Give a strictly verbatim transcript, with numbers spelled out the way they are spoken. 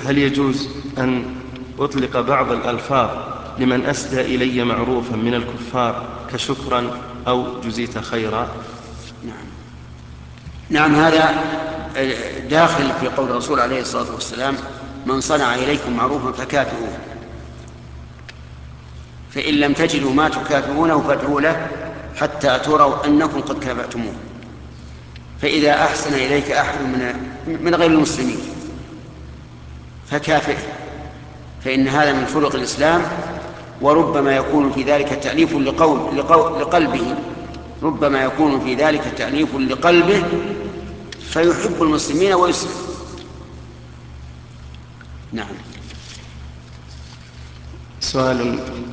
هل يجوز أن أطلق بعض الألفاظ لمن أسدى إلي معروفا من الكفار كشكرا أو جزيت خيرا؟ نعم نعم هذا داخل في قول الرسول عليه الصلاة والسلام: من صنع إليكم معروفا فكافئوه، فإن لم تجدوا ما تكافئونه فادعوا له حتى تروا أنكم قد كافأتموه. فإذا أحسن إليك أحد من من غير المسلمين فكافئه، فإن هذا من خلق الإسلام، وربما يكون في ذلك تأليف لقول لقول لقلبه ربما يكون في ذلك تأليف لقلبه فيحب المسلمين ويسلم. نعم. سؤال